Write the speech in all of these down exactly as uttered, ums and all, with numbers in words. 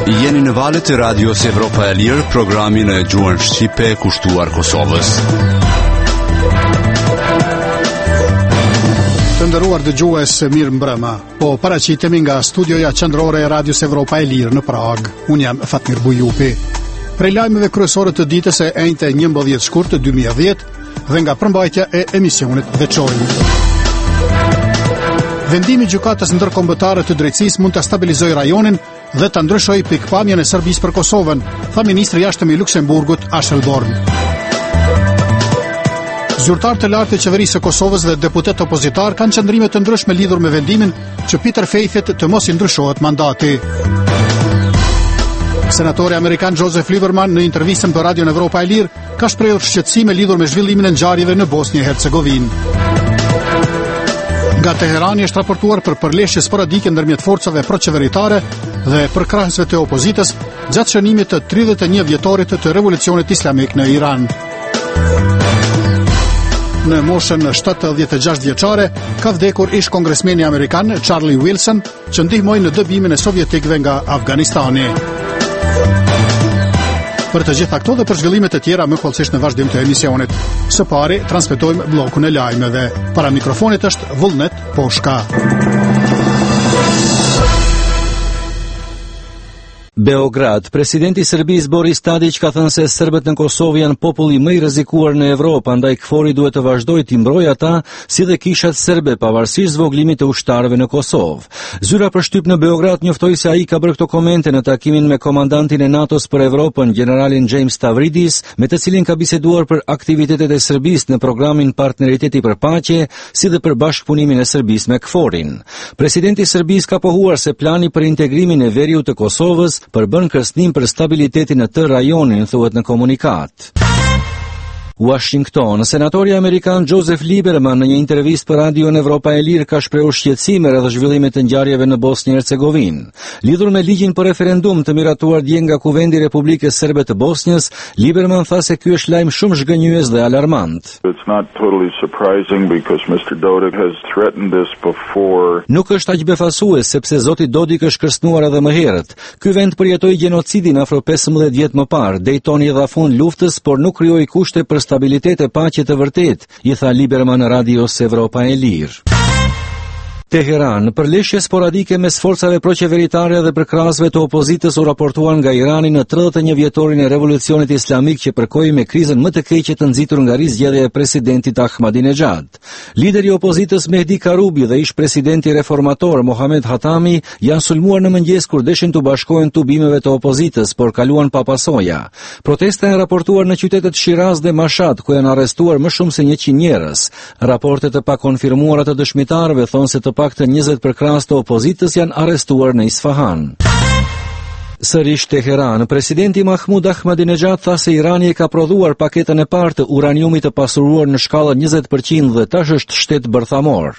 Jeni në valët e radios Evropa e Lirë, programin e gjuhën shqipe kushtuar Kosovës. Të nderuar dëgjues, mirë mbrëma. Po paraqitemi nga studioja qendrore e radios Evropa e Lirë në Prag. Unë jam Fatmir Bujupi. Prej lajmeve kryesore të ditës e enjte njëmbëdhjetë shkurt dy mijë e dhjetë dhe nga përmbajtja e emisionit veçori. Vendimi i gjykatës ndërkombëtare të drejtësisë mund të stabilizojë rajonin dhe të ndryshojë pikpamjen e Serbisë për Kosovën, tha ministri i jashtëm i Luksemburgut Ashel Born. Zyrtarë të lartë të qeverisë së Kosovës dhe deputet opozitar kanë qëndrime të ndryshme lidhur me vendimin që Peter Faithit të mos i ndryshohet mandati. Senatori amerikan Joseph Lieberman në intervistën për Radion Evropa e Lirë ka shprehur shqetësime lidhur me zhvillimin e ngjarjeve në Bosnjë e Hercegovinë. Nga Teherani është raportuar për përleshje sporadike ndërmjet forcave proqeveritare dhe përkrahësve të opozitës gjatë shënimit të tridhjetë e një vjetorit të revolucionit islamik në Iran. Në moshën shtatëdhjetë e gjashtë vjeçare ka vdekur ish kongresmeni amerikan Charlie Wilson, që ndihmoi në dëbimin e sovjetikëve nga Afganistani. Për të gjitha këto dhe për zhvillimet e tjera më kollësisht në vazhdim të emisionit. Së pari transmetojmë bllokun e lajmeve. Para mikrofonit është Vullnet Poshka. Beograd. Presidenti i Serbisë Boris Tadić ka thënë se serbët në Kosovë janë populli më i rrezikuar në Evropë, andaj KFOR-i duhet të vazhdojë të mbrojë ata, si dhe kishat serbe, pavarësisht zvoglimit të ushtarëve në Kosovë. Zyra për shtyp në Beograd njoftoi se ai ka bërë këto komente në takimin me komandantin e NATO-s për Evropën, generalin James Stavridis, me të cilin ka biseduar për aktivitetet e Serbisë në programin Partneriteti për Paqe, si dhe për bashkëpunimin e Serbisë me KFOR-in. Presidenti i Serbisë ka pohuar se plani për integrimin e veriut të Kosovës përbën kërcënim për stabilitetin në të rajonin, thuhet në komunikat. Washington. Senatori amerikan Joseph Lieberman në një intervistë për Radion Evropa e Lirë ka shprehur shqetësime rreth zhvillimit të ngjarjeve në Bosnjë e Hercegovinë. Lidhur me ligjin për referendum të miratuar dje nga Kuvendi i Republikës Serbe të Bosnjës, Lieberman tha se ky është lajm shumë zhgënjyes dhe alarmant. It's not totally surprising because mister Dodik has threatened this before. Nuk është aq befasues sepse zoti Dodik është kërcënuar edhe më herët. Ky vend përjetoi gjenocidin afro pesëmbëdhjetë vjet më parë, dejtoni dha fund luftës, por nuk krijoi kushte për stabilitet e paqe të vërtet, i tha Lieberman në Radios Evropa e Lirë. Teheran. Përleshje sporadike mes forcave proqeveritare dhe përkrahësve të opozitës u raportuan nga Irani në tridhjetë e një vjetorin e revolucionit islamik që përkoi me krizën më të keqe të nxitur nga rizgjedhja e presidentit Ahmadinejad. Lideri i opozitës Mehdi Karubi dhe ish presidenti reformator Mohamed Hatami janë sulmuar në mëngjes kur deshin të bashkohen tubimeve të opozitës, por kaluan pa pasoja. Protesta janë raportuar në qytetet Shiraz dhe Mashhad, ku janë arrestuar më shumë se njëqind njerëz. Raportet e pakonfirmuara të dëshmitarëve thonë se të paktën njëzet përkrahës të opozitës janë arrestuar në Isfahan. Sërish Teheran. Presidenti Mahmud Ahmadinejad tha se Irani e ka prodhuar paketën e parë të uraniumit të pasuruar në shkallë njëzet përqind dhe tash është shtet bërthamor.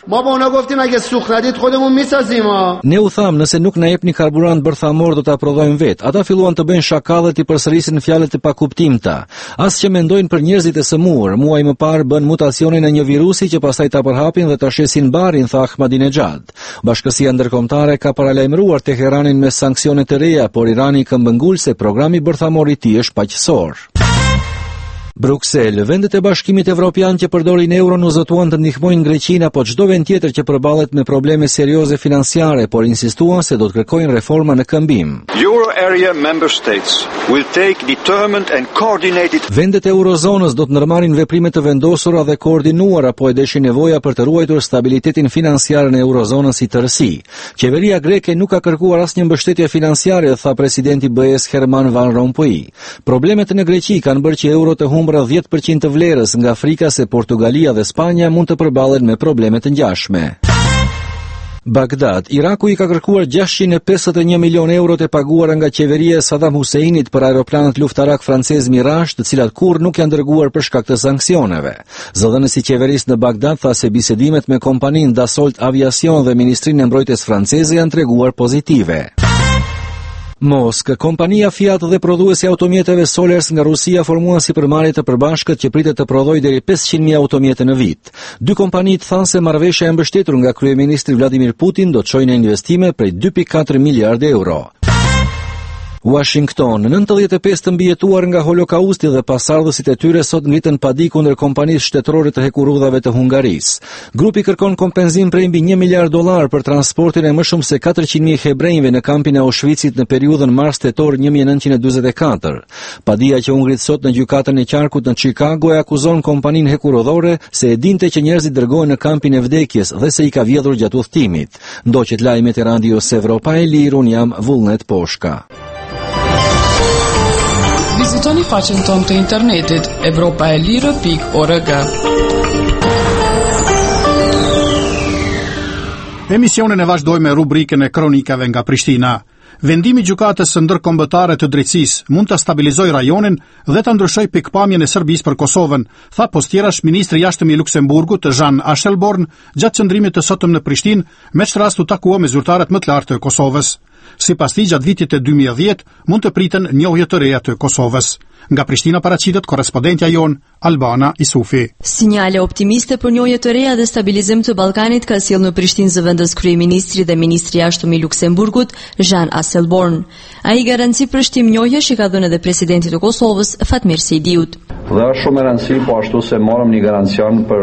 Ne u tham nëse nuk na jepni karburant bërthamor do ta prodhojmë vet. Ata filluan të bëjnë shakallë të përsërisin fjalët e pakuptimta. As që mendojnë për njerëzit e sëmurë, muaj më parë bën mutacionin e një virusi që pastaj ta përhapin dhe ta shesin barin, tha Ahmadinejad. Bashkësia ndërkombëtare ka paralajmëruar Teheranin me sanksione të reja, por Irani këmbëngul se programi bërthamor i tij është paqësor. Bruksel. Vendet e Bashkimit Evropian që përdorin euron u zotuan të ndihmojnë Greqinë apo çdo vend tjetër që përballet me probleme serioze financiare, por insistuan se do të kërkojnë reforma në këmbim. Euro area member states will take determined and coordinated. Vendet e eurozonës do të ndërmarrin veprime të vendosura dhe koordinuara, po e deshin nevoja për të ruajtur stabilitetin financiar në eurozonën si tërësi. Qeveria greke nuk ka kërkuar asnjë mbështetje financiare, tha presidenti B E S Herman Van Rompuy. Problemet në Greqi kanë bërë që euro të humbra dhjetë përqind të vlerës, nga frika se Portugalia dhe Spanja mund të përballen me probleme të ngjashme. Bagdad. Iraku i ka kërkuar gjashtëqind e pesëdhjetë e një milion euro të paguara nga qeveria e Saddam Huseinit për aeroplanët luftarak francez Mirage, të cilat kurrë nuk janë dërguar për shkak të sanksioneve. Zëdhënësi i qeverisë në Bagdad tha se bisedimet me kompaninë Dassault Aviation dhe Ministrinë e Mbrojtjes franceze janë treguar pozitive. Moskë. Kompania Fiat dhe prodhuesi automjeteve Solers nga Rusia formuan sipërmarrje të përbashkët që pritet të prodhojë deri pesëqind mijë automjete në vit. Dy kompanitë thanë se marrëveshja e mbështetur nga kryeministri Vladimir Putin do të çojë në investime prej dy pikë katër miliardë euro. Washington, nëntëdhjetë e pesë të mbijetuar nga Holokausti dhe pasardhësit e tyre sot ngritën padi kundër kompanisë shtetërore të hekurudhave të Hungarisë. Grupi kërkon kompenzim prej mbi një miliard dollar për transportin e më shumë se katërqind mijë hebrejve në kampin e Auschwitzit në periudhën mars-tetor një mijë e nëntëqind e dyzet e katër. Padia që u ngrit sot në gjykatën e qarkut në Chicago e akuzon kompaninë hekurudhore se e dinte që njerëzit dërgohen në kampin e vdekjes dhe se i ka vjedhur gjatë udhëtimit. Ndoqet lajmet e Radios Evropa e Lirë, un jam Vullnet Poshka. Vizitoni faqen tonë të internetit evropaelire pikë org. Emisionin e vazhdojmë me rubrikën e kronikave nga Prishtina. Vendimi i gjykatës së ndërkombëtare të drejtësisë mund ta stabilizojë rajonin dhe ta ndryshojë pikpamjen e Serbisë për Kosovën, tha postjerash ministri i jashtëm i Luksemburgut Jean Asselborn gjatë qëndrimit të sotëm në Prishtinë, me rast u takua me zyrtarët më të lartë të Kosovës. Sipas tij, gjatë vitit të dy mijë e dhjetë mund të priten njohje të reja të Kosovës. Nga Prishtina paraqitet korrespondentja jon Albana Isufi. Sinjale optimiste për njohje të reja dhe stabilizim të Ballkanit ka sjellë në Prishtinë zëvendës kryeministri dhe ministri i jashtëm i Luksemburgut Jean Asselborn. Ai garanci për shtim njohjesh i ka dhënë edhe presidenti të Kosovës Fatmir Sejdiut. Dhe është shumë e rëndësishme po ashtu se morëm një garancion për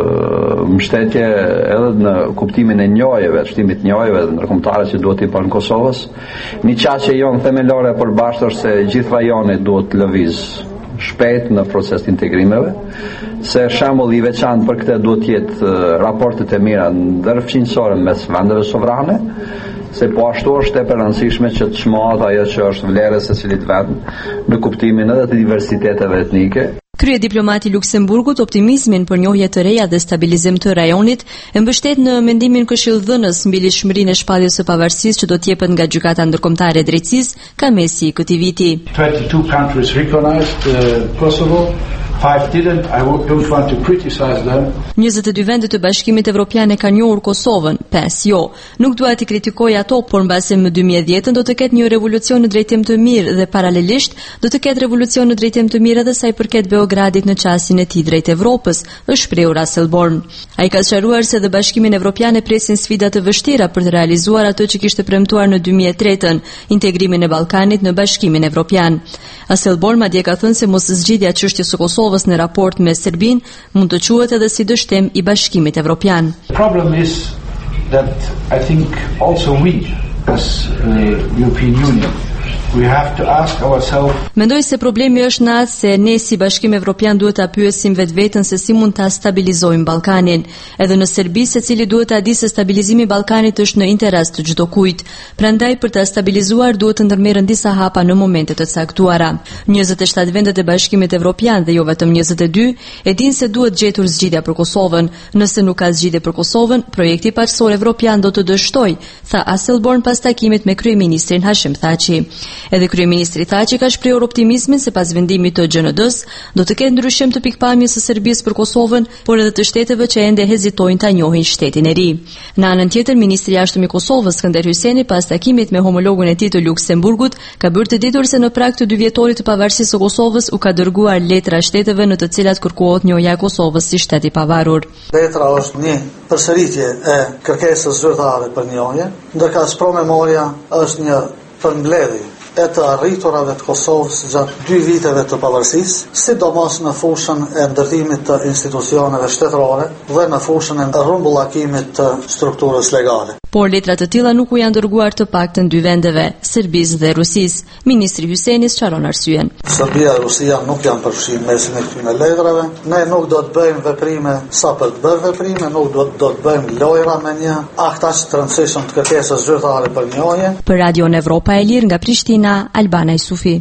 uh, mbështetje edhe në kuptimin e njohjeve, shtimit njohjeve dhe ndërkombëtare që duhet i bëjnë Kosovës. Një çështje jonë themelore përbashkët është se gjithë rajoni duhet të lëviz shpejt në proces të integrimeve, se shembull i veçantë për këtë duhet të jetë uh, raportet e mira ndërfqinjësore mes vendeve sovrane, se po ashtu është e rëndësishme që të çmohet ajo që është vlera e secilit vend në kuptimin edhe të diversiteteve etnike. Krye diplomati i Luksemburgut optimizmin për njohje të reja dhe stabilizim të rajonit e mbështet në mendimin këshillëdhënës mbi lidhshmërinë e shpalljes së pavarësisë që do të jepet nga Gjykata Ndërkombëtare e Drejtësisë ka mesi i këtij viti. twenty-two countries recognized uh, Kosovo. Five didn't. I don't want to criticize them. njëzet e dy vendet të Bashkimit Evropian e kanë njohur Kosovën, pesë jo. Nuk dua t'i kritikoj ato, por mbasi më dy mijë e dhjetë do të ketë një revolucion në drejtim të mirë dhe paralelisht do të ketë revolucion në drejtim të mirë edhe sa i përket Beogradit në qasjen e tij drejt Evropës, është shprehur Asselborn. Ai ka sqaruar se dhe Bashkimin Evropian e presin sfida të vështira për të realizuar ato që kishte premtuar në dy mijë e tretën, integrimin e Ballkanit në Bashkimin Evropian. Asselborn madje ka thënë se mos zgjidhja e çështjes së Kosovës në raport me Serbinë mund të quhet edhe si dështim i Bashkimit Evropian. The problem is that I think also we as uh, European Union we have to ask ourselves. Mendoj se problemi është në atë se ne si Bashkim Evropian duhet ta pyesim vetveten se si mund ta stabilizojmë Ballkanin. Edhe në Serbi secili duhet ta di se stabilizimi i Ballkanit është në interes të çdo kujt. Prandaj për ta stabilizuar duhet të ndërmerren disa hapa në momente të caktuara. njëzet e shtatë vendet e Bashkimit Evropian dhe jo vetëm njëzet e dy e dinë se duhet gjetur zgjidhja për Kosovën. Nëse nuk ka zgjidhje për Kosovën, projekti paçsor evropian do të dështojë, tha Asselborn pas takimit me kryeministrin Hashim Thaçi. Edhe kryeministri Thaçi ka shprehur optimizmin se pas vendimit të G N D-s do të ketë ndryshim të pikpamjes së Serbisë për Kosovën, por edhe të shteteve që ende hezitojnë ta njohin shtetin e ri. Në anën tjetër, ministri i jashtëm i Kosovës Skënder Hyjseni pas takimit me homologun e tij të Luksemburgut ka bërë të ditur se në prag të dy vjetorit të pavarësisë së Kosovës u ka dërguar letra shteteve në të cilat kërkohet njohja e Kosovës si shtet i pavarur. Letra është një përsëritje e kërkesës zyrtare për njohje, ndërka promemoria është një përmbledhje e të arriturave të Kosovës gjatë dy viteve të pavarësisë, sidomos në fushën e ndërtimit të institucioneve shtetërore dhe në fushën e rrumbullakimit të strukturës legale. Por letra të tilla nuk u janë dërguar të paktën dy vendeve, Serbisë dhe Rusisë. Ministri Hyjseni sqaron arsyen. Serbia dhe Rusia nuk janë përfshirë mesin e këtyre letrave. Ne nuk do të bëjmë veprime sa për të bërë veprime, nuk do të do të bëjmë lojra me një akt as të rëndësishëm të kërkesës zyrtare për njohje. Për Radion Evropa e Lirë nga Prishtina, Albana Isufi.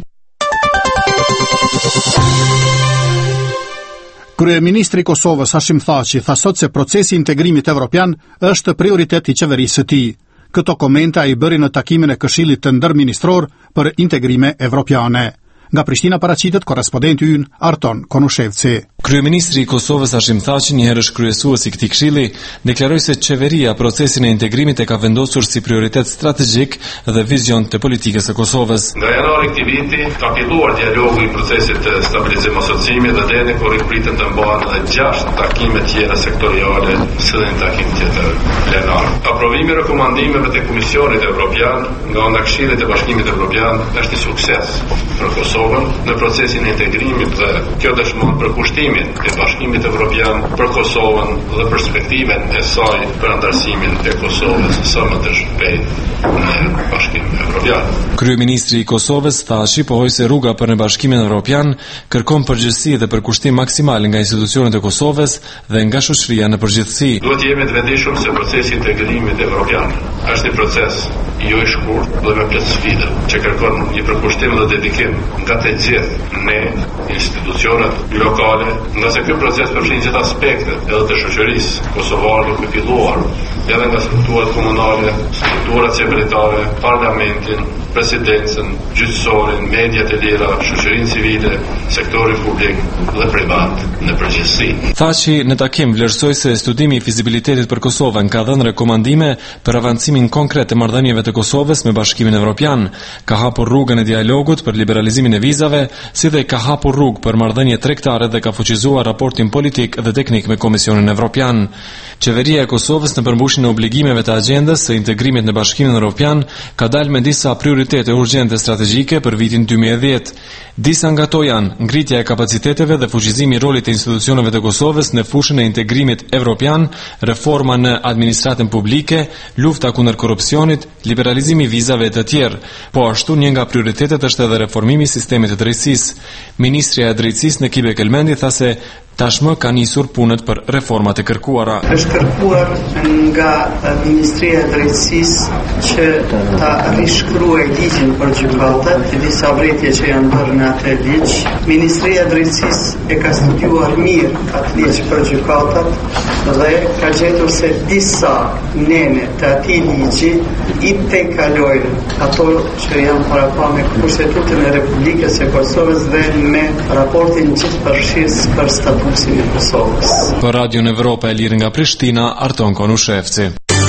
Kryeministri i Kosovës Hashim Thaçi tha sot se procesi i integrimit evropian është prioritet i qeverisë së tij. Këto komente ai bëri në takimin e Këshillit të Ndërministror për integrime evropiane. Nga Prishtina paraqitet korrespondenti ynë Arton Konushevci. Kryeministri i Kosovës Hashim Thaçi, një herësh kryesues i këtij këshilli, deklaroi se qeveria procesin e integrimit e ka vendosur si prioritet strategjik dhe vizion të politikës së Kosovës. Nga janari këtij viti ka filluar dialogu i procesit të stabilizimit dhe asociimit dhe deri kur i pritet të mbahen edhe gjashtë takime tjera sektoriale, si dhe një takim tjetër plenar. Aprovimi i rekomandimeve të Komisionit Evropian nga ana e Këshillit të Bashkimit Evropian është një sukses për Kosovën në procesin e integrimit dhe kjo dëshmon përkushtimin e Bashkimit Evropian për Kosovën dhe perspektiven e saj për antarësimin e Kosovës sa më të shpejt në Bashkimin Evropian. Kryeministri i Kosovës Thaçi pohoi se rruga për në Bashkimin Evropian kërkon përgjegjësi dhe përkushtim maksimal nga institucionet e Kosovës dhe nga shoqëria në përgjithësi. Duhet të jemi të vendishëm se procesi i integrimit evropian është një proces jo i shkurtër dhe me plot sfida, që kërkon një përkushtim dhe dedikim nga të gjithë ne, institucionet lokale, nga se ky proces përfshin gjithë aspektet edhe të shoqërisë kosovare duke filluar edhe nga strukturat komunale, strukturat qeveritare, parlamentin, presidencën, gjyqësorin, mediat e lira, shoqërinë civile, sektorin publik dhe privat në përgjithësi. Thaçi në takim vlerësoi se studimi i fizibilitetit për Kosovën ka dhënë rekomandime për avancimin konkret të marrëdhënieve të Kosovës me Bashkimin Evropian, ka hapur rrugën e dialogut për liberalizimin e vizave, si dhe ka hapur rrugë për marrëdhënie tregtare dhe ka fuqizuar raportin politik dhe teknik me Komisionin Evropian. Qeveria e Kosovës në përmbushjen e obligimeve të agjendës së integrimit në Bashkimin Evropian ka dalë me disa prioritete urgjente strategjike për vitin dy mijë e dhjetë. Disa nga to janë ngritja e kapaciteteve dhe fuqizimi i rolit të institucioneve të Kosovës në fushën e integrimit evropian, reforma në administratën publike, lufta kundër korrupsionit, liberalizimi i vizave e të tjerë. Po ashtu një nga prioritetet është edhe reformimi i sistemit të drejtësisë. Ministria e Drejtësisë Nekibe Kelmendi tha se tashmë ka nisur punët për reformat e kërkuara. Është kërkuar nga Ministria e Drejtësisë që ta rishkruajë ligjin për gjykatët, të disa vretje që janë bërë në atë ligj. Ministria e Drejtësisë e ka studiuar mirë atë ligj për gjykatët dhe ka gjetur se disa nene të atij ligji i tejkalojnë ato që janë paraqame Kushtetutën e Republikës së Kosovës dhe me raportin gjithëpërfshirës për statusin e Kosovës. Për Radio Evropa e Lirë nga Prishtina, Arton Konushevci.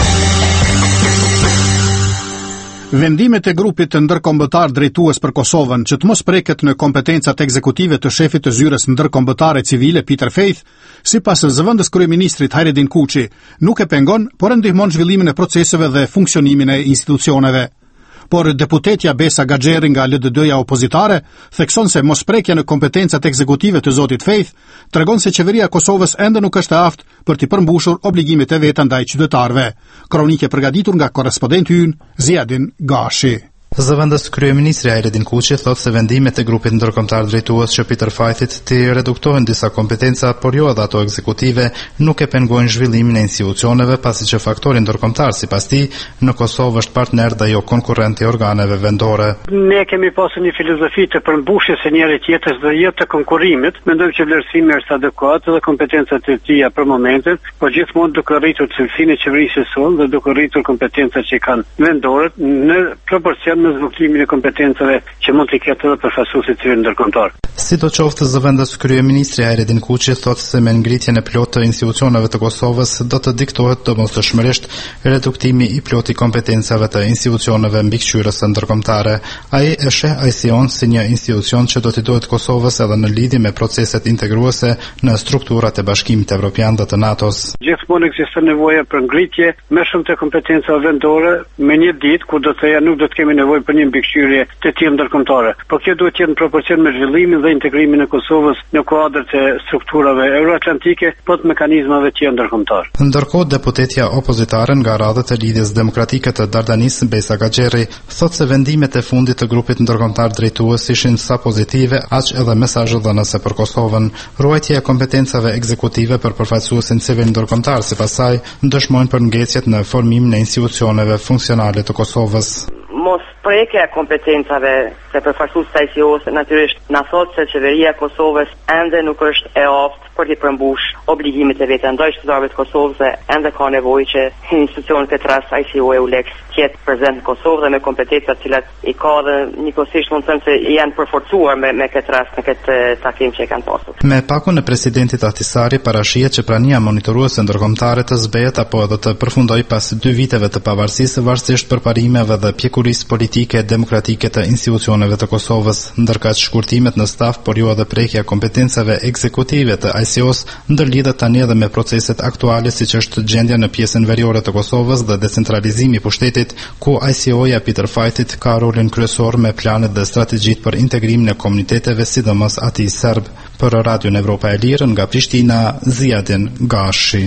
Vendimet e grupit të ndërkombëtar drejtues për Kosovën që të mos preket në kompetencat ekzekutive të shefit të zyres ndërkombëtare civile Peter Faith, sipas zëvendës kryeministrit Hajredin Kuçi, nuk e pengon, por e ndihmon zhvillimin e proceseve dhe funksionimin e institucioneve. Por deputetja Besa Gaxheri nga L D D-ja opozitare thekson se mosprekja në kompetencat ekzekutive të zotit Faith tregon se qeveria e Kosovës ende nuk është e aftë për të përmbushur obligimet e veta ndaj qytetarëve. Kronike përgatitur nga korrespondenti ynë Ziadin Gashi. Zëvendës kryeministri Hajredin Kuçi thotë se vendimet e grupit ndërkombëtar drejtues që Peter Faithit të reduktohen disa kompetenca, por jo edhe ato ekzekutive, nuk e pengojnë zhvillimin e institucioneve, pasi që faktori ndërkombëtar sipas tij në Kosovë është partner dhe jo konkurrent i organeve vendore. Ne kemi pasur një filozofi të përmbushjes së njëri tjetrës dhe jo të konkurrimit. Mendojmë që vlerësimi është adekuat dhe kompetencat e tija për momentin, por gjithmonë duke rritur cilësinë e qeverisë së sonë dhe duke rritur kompetencat që kanë vendorët në proporcion në zbuktimin e kompetencave që mund të ketë edhe përfaqësuesit civil ndërkombëtar. Sidoqoftë, zëvendës kryeministri Hajredin Kuçi thotë se me ngritjen e plotë të institucioneve të Kosovës do të diktohet domosdoshmërisht reduktimi i plotë i kompetencave të institucioneve mbikëqyrëse ndërkombëtare. Ai e sheh I C O-n si një institucion që do t'i duhet Kosovës edhe në lidhje me proceset integruese në strukturat e Bashkimit Evropian dhe të NATO-s. Gjithmonë ekziston nevoja për ngritje më shumë të kompetencave vendore me një ditë ku do të thëja nuk do të kemi nevojë për një mbikëqyrje të tillë ndërkombëtare. Por kjo duhet të jetë në proporcion me zhvillimin dhe integrimin e Kosovës në kuadrat e strukturave euroatlantike, po të mekanizmave të tjera ndërkombëtar. Ndërkohë, deputetja opozitare nga radhët e Lidhjes Demokratike të Dardanisë Besa Gaxheri thotë se vendimet e fundit të grupit ndërkombëtar drejtues ishin sa pozitive, aq edhe mesazhe dhënëse për Kosovën. Ruajtja e kompetencave ekzekutive për përfaqësuesin civil ndërkombëtar sipas saj ndëshmojnë për ngecjet në formimin e institucioneve funksionale të Kosovës. Mos prekja e kompetencave se përfaqësues të I C O-s natyrisht na thotë se qeveria e Kosovës ende nuk është e aftë për t'i përmbush obligimet e veta ndaj qytetarëve të Kosovës dhe ende ka nevojë që institucionet këtë rast I C O E U L E X tjetë prezent në Kosovë dhe me kompetenca të cilat i ka dhe njëkohësisht mund të them se janë përforcuar me, me këtë rast në këtë takim që e kanë pasur. Me pakun e presidentit Ahtisari parashihet që prania monitoruese ndërkombëtare të zbehet apo edhe të përfundojë pas dy viteve të pavarësisë varësisht përparimeve dhe pjekurisë politike e demokratike të institucioneve të Kosovës, ndërkaq shkurtimet në staf por jo edhe prekja kompetencave ekzekutive të I C O-s ndërlidhet tani edhe me proceset aktuale siç është gjendja në pjesën veriore të Kosovës dhe decentralizimi i pushtetit, ku I C O-ja Peter Fajtit ka rolin kryesor me planet dhe strategjitë për integrimin e komuniteteve, sidomos atij serb. Për Radion Evropa e Lirë nga Prishtina, Ziadin Gashi.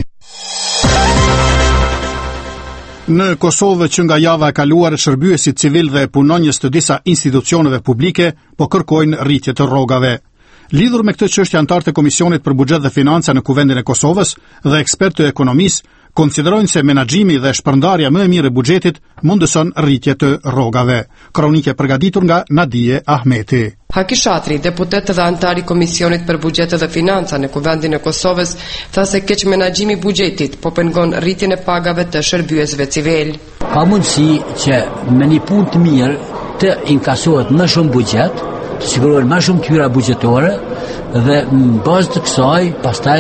Në Kosovë që nga java e kaluar shërbyesit civil dhe punonjës të disa institucioneve publike po kërkojnë rritje të rrogave. Lidhur me këtë çështje antarët e Komisionit për Buxhet dhe Financa në Kuvendin e Kosovës dhe ekspertë të ekonomisë konsiderojnë se menaxhimi dhe shpërndarja më e mirë e buxhetit mundëson rritje të rrogave. Kronike përgatitur nga Nadije Ahmeti. Haki Shatri, deputet dhe antar i Komisionit për Buxhet dhe Financa në Kuvendin e Kosovës, tha se keq menaxhimi i buxhetit po pengon rritjen e pagave të shërbyesve civil. Ka mundësi që me një punë të mirë të inkasohet më shumë buxhet, të sigurohen më shumë tyra buxhetore dhe në bazë të kësaj pastaj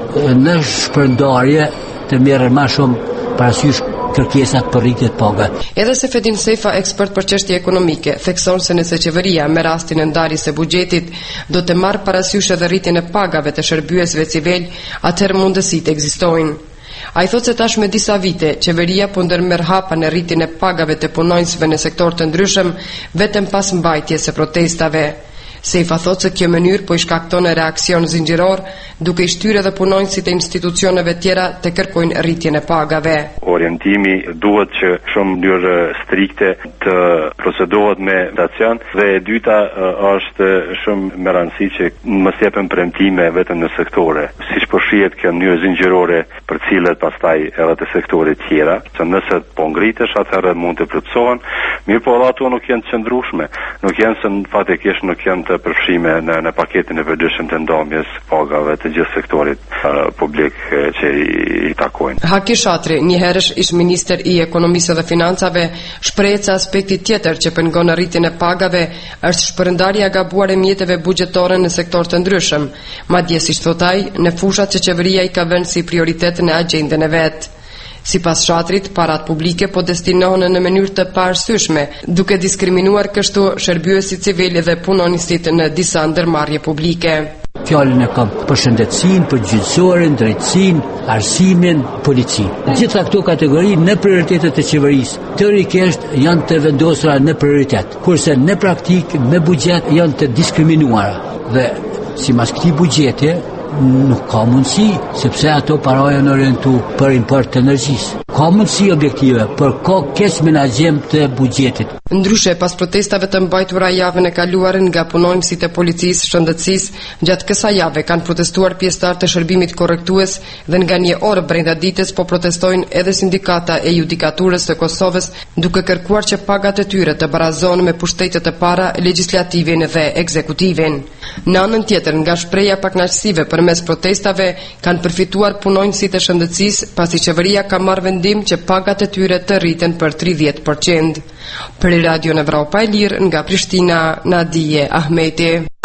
në shpërndarje të merren më shumë parasysh kërkesat për rritje të pagave. Edhe se Fedin Sefa, ekspert për çështje ekonomike, thekson se nëse qeveria me rastin e ndarjes së buxhetit do të marrë parasysh edhe rritjen e pagave të shërbyesve civil, atëherë mundësitë ekzistojnë. A i thot se tash me disa vite, qeveria po ndërmerr hapa në rritjen e pagave të punonjësve në sektor të ndryshëm, vetëm pas mbajtjes së protestave. Sefa thot se kjo mënyrë po i shkakton e reakcion zinxhiror, duke i shtyrë edhe punonjësit e institucioneve tjera të kërkojnë rritjen e pagave. Orientimi duhet që shumë mënyrë strikte të procedohet me inflacion dhe e dyta është shumë me rëndësi që mos jepen premtime vetëm në sektore, siç po shihet kjo mënyrë zinxhirore për cilët pastaj edhe të sektorit tjera, se nëse po ngritesh atëherë mund të plotësohen, mirë po ato nuk janë të qëndrueshme, nuk janë se fatikisht nuk janë të përfshime në, në paketin e përditshëm të ndomjes pagave të gjithë sektorit uh, publik uh, që i, i takojnë. Haki Shatri, një herësh ish minister i ekonomisë dhe financave, shpreh se aspekti tjetër që pengon rritjen e pagave është shpërndarja e gabuar e mjeteve buxhetore në sektor të ndryshëm, madje siç thot ai, në fushat që qeveria i ka vënë si prioritet në agjendën e vet. Sipas Shatrit, parat publike po destinohen në mënyrë të paarsyeshme, duke diskriminuar kështu shërbyesit civil dhe punonjësit në disa ndërmarrje publike. Fjallën e kam për shëndetësinë, për gjyqësorin, drejtësinë, arsimin, policinë. Gjitha këto kategori në prioritetet e qeverisë, teorikisht janë të vendosura në prioritet, kurse në praktik me buxhet janë të diskriminuara. Dhe sipas këtij buxheti nuk ka mundësi, sepse ato para janë orientu për import të energjisë. Ka mundësi objektive, për ka keq menaxhim të buxhetit. Ndryshe, pas protestave të mbajtura javën e kaluar nga punonjësit e policisë, shëndetësisë, gjatë kësaj jave kanë protestuar pjesëtar të shërbimit korrektues dhe nga një orë brenda ditës po protestojnë edhe sindikata e judikaturës të Kosovës, duke kërkuar që pagat e tyre të barazohen me pushtetet e para, legjislativin dhe ekzekutivin. Në anën tjetër, nga shpreha pakënaqësive përmes protestave, kanë përfituar punonjësit e shëndetësisë, pasi qeveria ka marrë vendim që pagat e tyre të rriten për tridhjetë përqind. Për Radio Evropa e Lirë nga Prishtina, Nadije Ahmeti.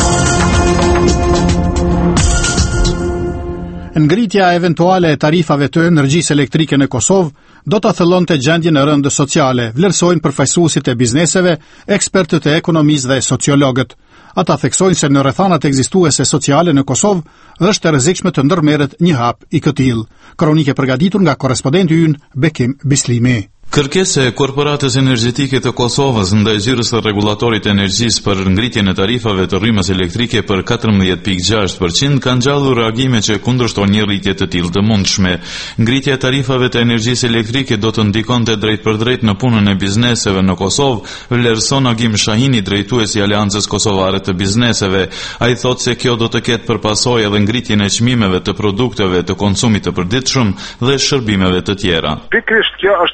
Ngritja eventuale e tarifave të energjisë elektrike në Kosovë do të thellonte gjendjen e rëndë sociale, vlerësojnë përfaqësuesit e bizneseve, ekspertët e ekonomisë dhe sociologët. Ata theksojnë se në rrethanat ekzistuese sociale në Kosovë është e rrezikshme të ndërmerret një hap i këtill. Kronike përgatitur nga korrespondenti ynë Bekim Bislimi. Kërkesa e Korporatës Energjetike të Kosovës ndaj zyrës së rregullatorit të energjisë për ngritjen e tarifave të rrymës elektrike për katërmbëdhjetë pikë gjashtë përqind kanë ngjallur reagime që kundërshtojnë një rritje të tillë të mundshme. Ngritja e tarifave të energjisë elektrike do të ndikonte drejt për drejt në punën e bizneseve në Kosovë, vlerëson Agim Shahini, drejtuesi i Aleancës Kosovare të Bizneseve. Ai thotë se kjo do të ketë për pasojë edhe ngritjen e çmimeve të produkteve të konsumit të përditshëm dhe shërbimeve të tjera. Pikërisht kjo është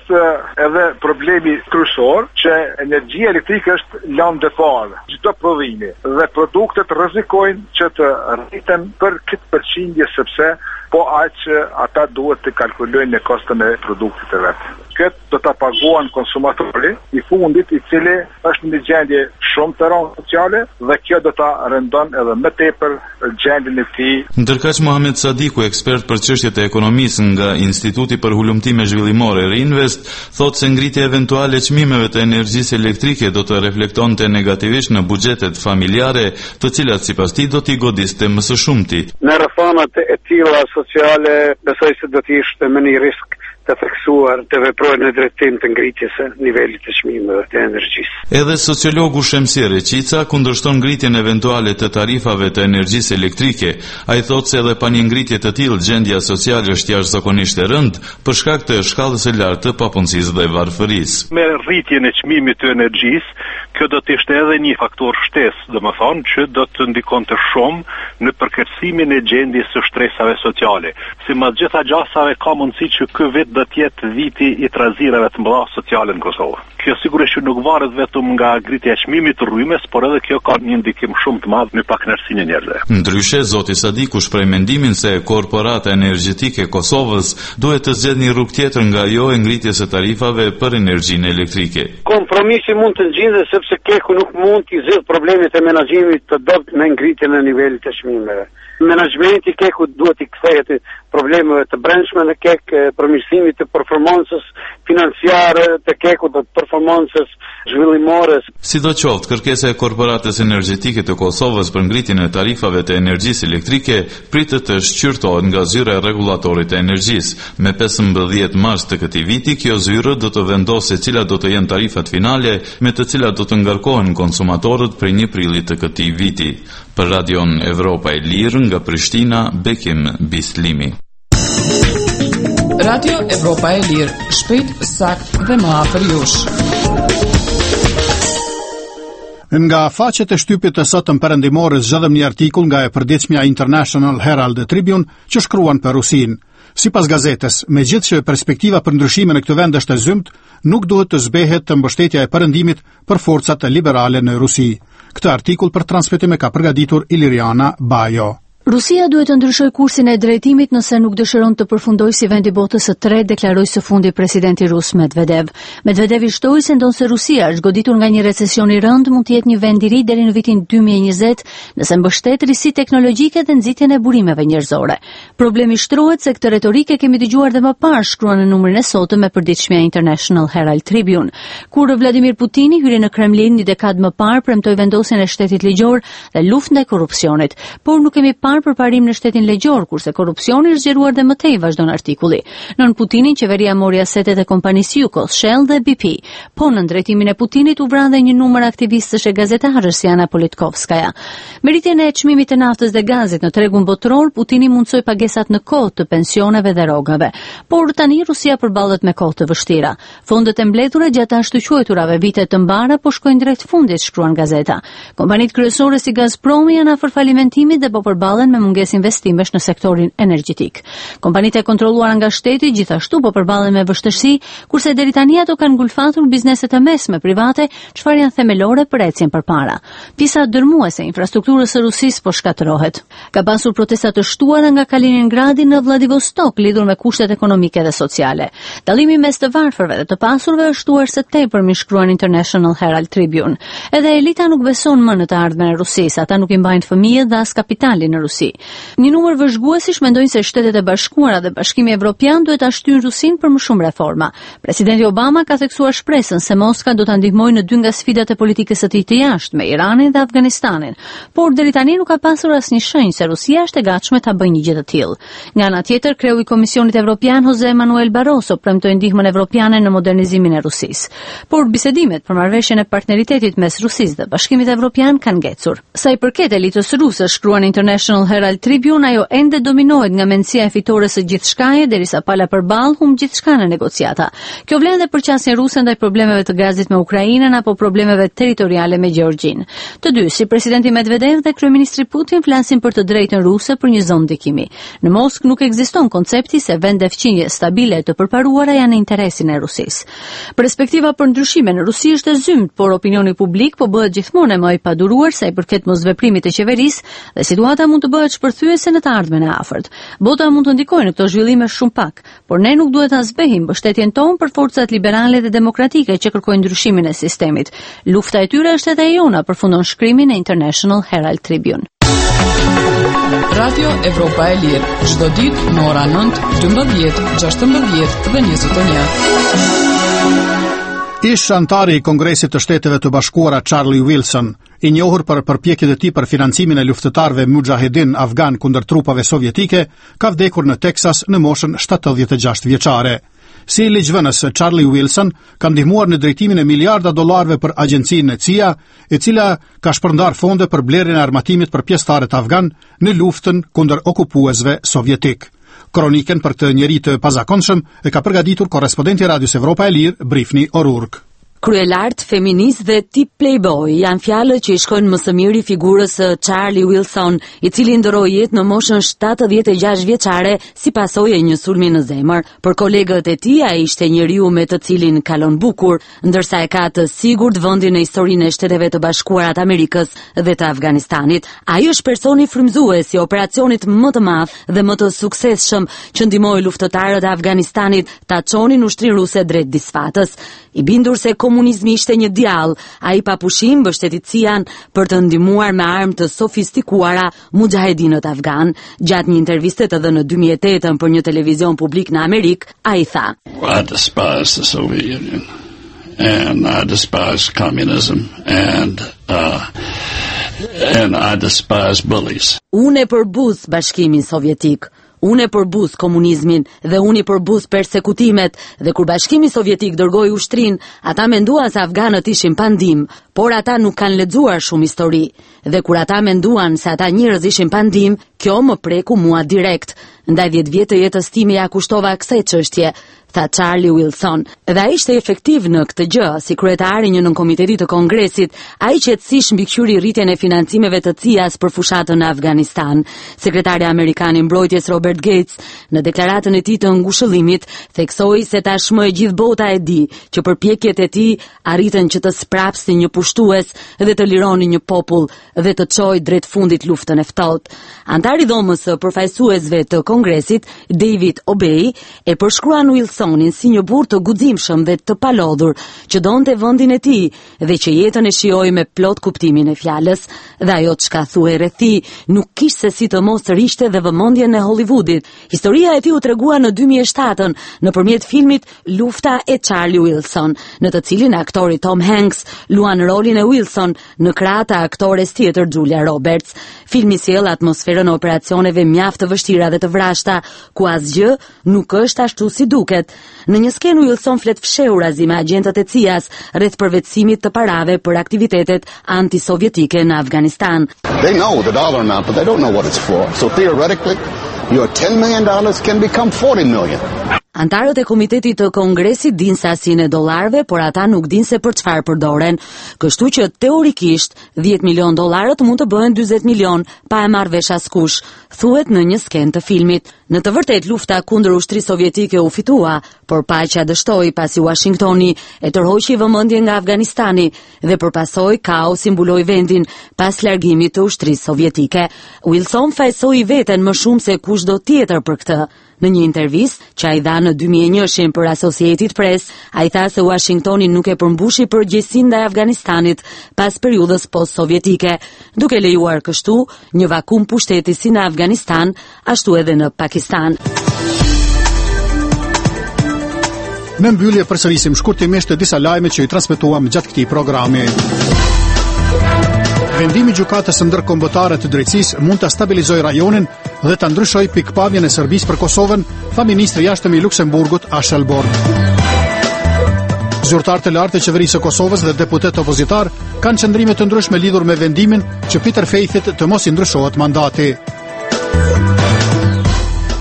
edhe problemi kryesor që energjia elektrike është landefare, çdo prodhimi dhe produktet rrezikojnë që të rriten për këtë përqindje sepse po aq ata duhet të kalkulojnë në kostën e produktit të vet. Këtë do ta paguan konsumatori i fundit i cili është në gjendje shumë të rëndë sociale dhe kjo do ta rëndon edhe më tepër gjendjen e tij. Ndërkaq Mohamed Sadiku, ekspert për çështjet e ekonomisë nga Instituti për Hulumtime Zhvillimore Reinvest, thotë se ngritja eventuale e çmimeve të energjisë elektrike do të reflektonte negativisht në buxhetet familjare, të cilat sipas tij do t'i godiste më së shumti. Në rrethanat e tilla sociale besoj se do të ishte më një risk të theksuar të veprojnë në drejtim të ngritjes së nivelit të çmimeve të energjisë. Edhe sociologu Shemsi Reqica kundërshton ngritjen eventuale të tarifave të energjisë elektrike. Ai thotë se edhe pa një ngritje të tillë gjendja sociale është jashtëzakonisht e rëndë për shkak të shkallës së lartë të papunësisë dhe varfërisë. Me rritjen e çmimit të energjisë, kjo do të ishte edhe një faktor shtesë, domethënë që do të ndikonte shumë në përkeqësimin e gjendjes së shtresave sociale. Si mas gjitha gjasave ka mundësi që ky vit do të jetë viti i trazirave të mëdha sociale në Kosovë. Kjo sigurisht që nuk varet vetëm nga ngritja e çmimit të rrymës, por edhe kjo ka një ndikim shumë të madh në pakënaqësinë e njerëzve. Ndryshe, zoti Sadiku shpreh mendimin se korporata energjetike e Kosovës duhet të zgjedhë një rrugë tjetër nga ajo e ngritjes së tarifave për energjinë elektrike. Kompromisi mund të zgjidhet sepse keku nuk mund të zgjidhë problemet e menaxhimit të dobët me ngritjen e nivelit të çmimeve. Menaxhmenti keku duhet të kthehet problemeve të brendshme në kek, përmirësimit të performancës financiare të kekut dhe performancës zhvillimore. Sidoqoftë, kërkesa e korporatës energjetike të Kosovës për ngritjen e tarifave të energjisë elektrike pritet të shqyrtohet nga zyra e rregullatorit të energjisë. Me pesëmbëdhjetë mars të këtij viti, kjo zyrë do të vendosë se cilat do të jenë tarifat finale me të cilat do të ngarkohen konsumatorët prej një prillit të këtij viti. Për Radion Evropa e Lirë nga Prishtina, Bekim Bislimi. Radio Evropa e Lirë, shpejt, sakt dhe më afër jush. Nga faqet e shtypit të sotëm perëndimore zgjedhëm një artikull nga e përditshmja International Herald Tribune që shkruan për Rusinë. Sipas gazetës, megjithëse perspektiva për ndryshime në këtë vend është e zymt, nuk duhet të zbehet të mbështetja e perëndimit për forcat liberale në Rusi. Këtë artikull për transmetim e ka përgatitur Iliriana Bajo. Rusia duhet të ndryshojë kursin e drejtimit nëse nuk dëshiron të përfundojë si vendi botës së tretë, deklaroi së fundi presidenti rus Medvedev. Medvedev i shtoi se ndonse Rusia është goditur nga një recesion i rënd, mund të jetë një vend i ri deri në vitin dy mijë e njëzet, nëse mbështet risi teknologjike dhe nxitjen e burimeve njerëzore. Problemi shtrohet se këtë retorikë kemi dëgjuar dhe më parë, shkruan në numrin e sotëm me përditshmja International Herald Tribune. Kur Vladimir Putini hyri në Kremlin një dekadë më parë, premtoi vendosjen e shtetit ligjor dhe luftë ndaj korrupsionit, por nuk kemi parë për parim në shtetin legjor, kurse korrupsioni është zgjeruar dhe më tej, vazhdon artikulli. Nën Putinin, qeveria mori asetet e kompanisë Yukos, Shell dhe B P. Po në drejtimin e Putinit u vran dhe një numër aktivistësh e gazetarësh si Ana Politkovskaja. Me rritjen e çmimit të naftës dhe gazit në tregun botror, Putini mundsoi pagesat në kohë të pensioneve dhe rrogave. Por tani Rusia përballet me kohë të vështira. Fondet e mbledhura gjatë ashtu quajturave vite të mbara po shkojnë drejt fundit, shkruan gazeta. Kompanitë kryesore si Gazpromi janë afër falimentimit dhe po përballen me mungesë investimesh në sektorin energjetik. Kompanitë e kontrolluara nga shteti gjithashtu po përballen me vështirësi, kurse deri tani ato kanë ngulfatur bizneset e mesme private, çfarë janë themelore për ecjen përpara. Pjesa dërmuese e infrastrukturës së Rusisë po shkatërrohet. Ka pasur protesta të shtuara nga Kaliningradi në Vladivostok lidhur me kushtet ekonomike dhe sociale. Dallimi mes të varfërve dhe të pasurve është shtuar së tepër, mi shkruan International Herald Tribune. Edhe elita nuk beson më në të ardhmen e Rusisë, ata nuk i mbajnë fëmijët dhe as kapitalin në Rusi. Një numër vëzhguesish mendojnë se Shtetet e Bashkuara dhe Bashkimi Evropian duhet ta shtyjnë Rusinë për më shumë reforma. Presidenti Obama ka theksuar shpresën se Moska do ta ndihmojë në dy nga sfidat e politikës së tij të jashtme, me Iranin dhe Afganistanin, por deri tani nuk ka pasur asnjë shenjë se Rusia është e gatshme ta bëjë një gjë të tillë. Nga ana tjetër, kreu i Komisionit Evropian Jose Manuel Barroso premtoi ndihmën evropiane në modernizimin e Rusisë. Por bisedimet për marrëveshjen e partneritetit mes Rusisë dhe Bashkimit Evropian kanë ngecur. Sa i përket elitës ruse, shkruan International International Herald Tribune, ajo ende dominohet nga mendësia e fitores së gjithçkaje derisa pala përballë humb gjithçka në negociata. Kjo vlen edhe për qasjen ruse ndaj problemeve të gazit me Ukrainën apo problemeve territoriale me Gjeorgjin. Të dy, si presidenti Medvedev dhe kryeministri Putin, flasin për të drejtën ruse për një zonë ndikimi. Në Moskë nuk ekziston koncepti se vende fqinje stabile të përparuara janë në interesin e Rusisë. Perspektiva për ndryshime në Rusi është e zymt, por opinioni publik po bëhet gjithmonë më i paduruar sa i përket mosveprimit të qeverisë dhe situata mund të bëhet shpërthyese në të ardhmen e afërt. Bota mund të ndikojë në këto zhvillime shumë pak, por ne nuk duhet ta zbehim mbështetjen tonë për forcat liberale dhe demokratike që kërkojnë ndryshimin e sistemit. Lufta e tyre është edhe e jona, përfundon shkrimin e International Herald Tribune. Radio Evropa e Lirë, çdo ditë në ora nëntë, dymbëdhjetë, gjashtëmbëdhjetë dhe njëzet e një. Ish antari i Kongresit të Shteteve të Bashkuara Charlie Wilson, i njohur për përpjekjet e tij për financimin e luftëtarëve mujahedin afgan kundër trupave sovjetike, ka vdekur në Teksas në moshën shtatëdhjetë e gjashtë vjeçare. Si ligjvënës, Charlie Wilson ka ndihmuar në drejtimin e miliarda dollarëve për agjencinë e C I A, e cila ka shpërndar fonde për blerjen e armatimit për pjesëtarët afgan në luftën kundër okupuesve sovjetik. Kronikën për këtë njeri të pazakonshëm e ka përgatitur korrespondenti i Radios Evropa e Lirë, Brifni O'Rourke. Kryelart, feminist dhe tip playboy janë fjalët që i shkojnë më së miri figurës së Charlie Wilson, i cili ndroi jetë në moshën shtatëdhjetë e gjashtë vjeçare si pasojë e një sulmi në zemër. Për kolegët e tij ai ishte njeriu me të cilin kalon bukur, ndërsa e ka të sigurt vendin në historinë e Shteteve të Bashkuara të Amerikës dhe të Afganistanit. Ai është personi frymëzues i operacionit më të madh dhe më të suksesshëm që ndihmoi luftëtarët e Afganistanit ta çonin ushtrinë ruse drejt disfatës. I bindur se komunizmi ishte një djallë, ai pa pushim mbështeti C I A-n për të ndihmuar me armë të sofistikuara mujahedinët afgan. Gjatë një interviste të dhënë në dy mijë e tetë për një televizion publik në Amerikë, ai tha: I despise the Soviet Union and I despise communism and uh, and I despise bullies. Unë e përbuz Bashkimin Sovjetik. Unë e përbuz komunizmin dhe unë i përbuz persekutimet dhe kur Bashkimi Sovjetik dërgoi ushtrinë, ata menduan se afganët ishin pa ndihmë, por ata nuk kanë lexuar shumë histori. Dhe kur ata menduan se ata njerëz ishin pa ndihmë, kjo më preku mua direkt. Ndaj dhjetë vjet të jetës time ja kushtova kësaj çështje, tha Charlie Wilson. Dhe ai ishte efektiv në këtë gjë, si kryetari një nënkomiteti të Kongresit, ai qetësisht mbikëqyri rritjen e financimeve të C I A-s për fushatën në Afganistan. Sekretari amerikan i mbrojtjes Robert Gates, në deklaratën e tij të ngushëllimit, theksoi se tashmë e gjithë bota e di që përpjekjet e tij arritën që të sprapsin një pushtues dhe të lironin një popull dhe të çojë drejt fundit luftën e ftohtë. Antari i dhomës së përfaqësuesve të Kongresit, David Obey, e përshkruan Wilsonin si një burr të guximshëm dhe të palodhur, që donte vendin e tij dhe që jetën e shijoi me plot kuptimin e fjalës, dhe ajo çka thuhej rreth tij nuk kishte se si të mos rishte dhe vëmendjen e Hollywoodit. Historia e tij u tregua në dy mijë e shtatën nëpërmjet filmit Lufta e Charlie Wilson, në të cilin aktori Tom Hanks luan rolin e Wilson në krah të aktores tjetër Julia Roberts. Filmi sjell atmosferën e operacioneve mjaft të vështira dhe të vrashta, ku asgjë nuk është ashtu si duket. Në një skenë Wilson flet fshehurazi me agjentët e C I A-s rreth përvetësimit të parave për aktivitetet antisovjetike në Afganistan. They know the dollar amount, but they don't know what it's for. So theoretically, your ten million dollars can become forty million. Antarët e Komitetit të Kongresit dinë sasinë e dollarëve, por ata nuk dinë se për çfarë përdoren. Kështu që teorikisht dhjetë milion dollarët mund të bëhen dyzet milion pa e marrë vesh askush, thuhet në një skenë të filmit. Në të vërtetë lufta kundër ushtrisë sovjetike u fitua, por paqja dështoi pasi Washingtoni e tërhoqi vëmendjen nga Afganistani dhe përpasoi kaosi mbuloi vendin pas largimit të ushtrisë sovjetike. Wilson fajsoi veten më shumë se kushdo tjetër për këtë. Në një intervistë që ai dha në dy mijë e një për Associated Press, ai tha se Washingtoni nuk e përmbushi përgjegjësinë ndaj Afganistanit pas periudhës post-sovjetike, duke lejuar kështu një vakum pushteti si në Afganistan, ashtu edhe në Pakistan. Në mbyllje përsërisim shkurtimisht disa lajme që i transmetuam gjatë këtij programi. Vendimi i gjykatës së ndërkombëtare të drejtësisë mund ta stabilizojë rajonin dhe ta ndryshojë pikpamjen e Serbisë për Kosovën, tha ministri i jashtëm i Luksemburgut Ashel Borg. Zyrtarë të lartë të qeverisë së Kosovës dhe deputet opozitar kanë qëndrime të ndryshme lidhur me vendimin që Peter Faithit të mos i ndryshohet mandati.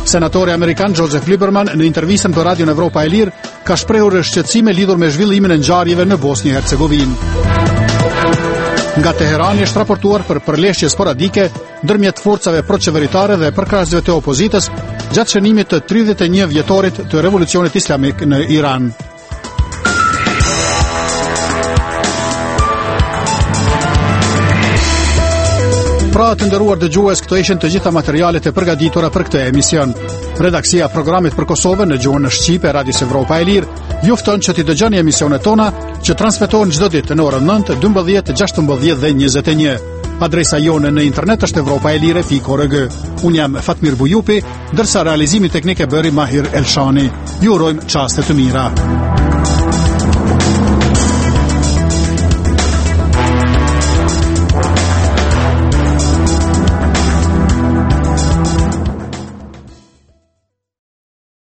Senatori amerikan Joseph Lieberman në intervistën për Radion Evropa e Lirë ka shprehur shqetësime lidhur me zhvillimin e ngjarjeve në Bosnjë e Hercegovinë. Nga Teherani është raportuar për përleshje sporadike ndërmjet forcave proqeveritare dhe përkrahësve të opozitës gjatë shënimit të tridhjetë e një vjetorit të revolucionit islamik në Iran. Pra të nderuar dëgjues, këto ishin të gjitha materialet e përgatitura për këtë emision. Redaksia e programit për Kosovën në gjuhën shqipe Radios Evropa e Lirë ju fton që t'i dëgjoni emisionet tona që transmetohen çdo ditë në orën nëntë, dymbëdhjetë, gjashtëmbëdhjetë dhe njëzet e një. Adresa jone në internet është evropaelire pikë org. Unë jam Fatmir Bujupi, ndërsa realizimi teknik e bëri Mahir Elshani. Ju urojmë çaste të mira.